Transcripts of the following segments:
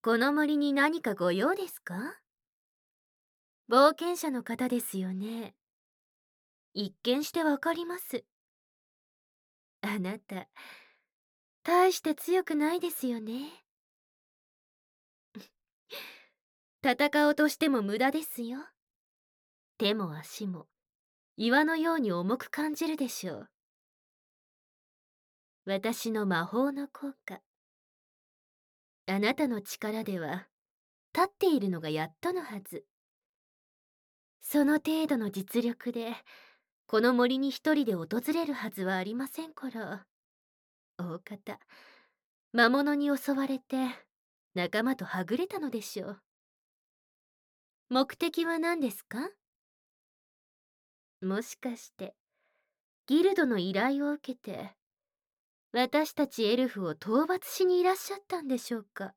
この森に何かご用ですか？冒険者の方ですよね。一見してわかります。あなた、大して強くないですよね。戦おうとしても無駄ですよ。手も足も岩のように重く感じるでしょう。私の魔法の効果。あなたの力では立っているのがやっとのはず。その程度の実力でこの森に一人で訪れるはずはありませんから。大方魔物に襲われて仲間とはぐれたのでしょう。目的は何ですか？もしかしてギルドの依頼を受けて私たちエルフを討伐しにいらっしゃったんでしょうか？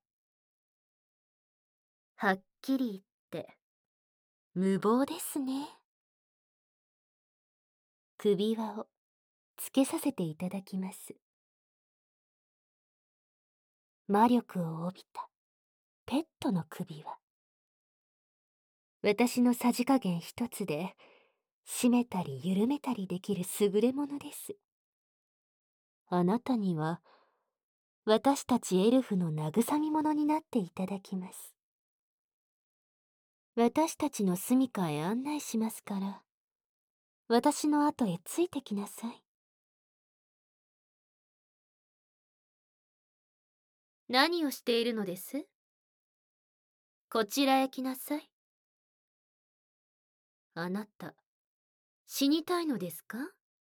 はっきり言って無謀ですね。首輪をつけさせていただきます。魔力を帯びたペットの首輪。私のさじ加減一つで締めたり緩めたりできる優れものです。あなたには私たちエルフの慰み者になっていただきます。私たちの住処へ案内しますから、私の後へついてきなさい。何をしているのです？こちらへ来なさい。あなた、死にたいのですか？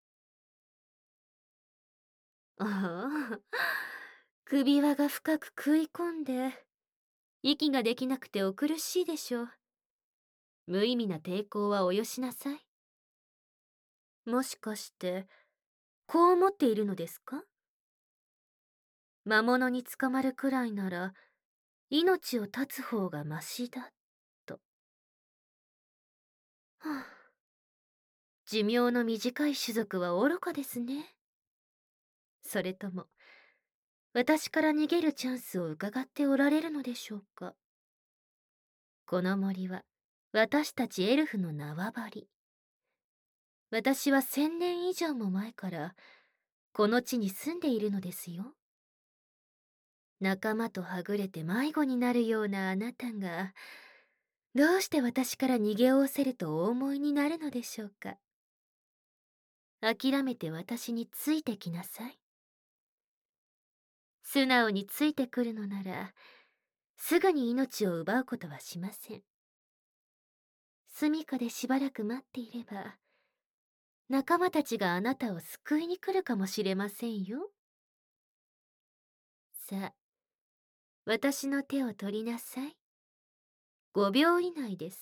ああ、首輪が深く食い込んで、息ができなくてお苦しいでしょう。無意味な抵抗はおよしなさい。もしかして、こう思っているのですか？魔物に捕まるくらいなら、命を絶つ方がましだ、と。はあ、寿命の短い種族は愚かですね。それとも、私から逃げるチャンスを伺っておられるのでしょうか。この森は、私たちエルフの縄張り。私は1000年以上も前から、この地に住んでいるのですよ。仲間とはぐれて迷子になるようなあなたが、どうして私から逃げおおせるとお思いになるのでしょうか。諦めて私についてきなさい。素直についてくるのなら、すぐに命を奪うことはしません。住処でしばらく待っていれば、仲間たちがあなたを救いに来るかもしれませんよ。さあ、私の手を取りなさい。5秒以内です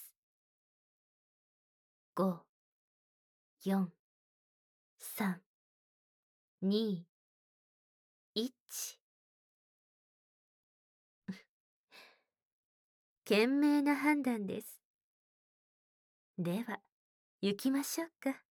。5、4、3、2、1。賢明な判断です。では、行きましょうか。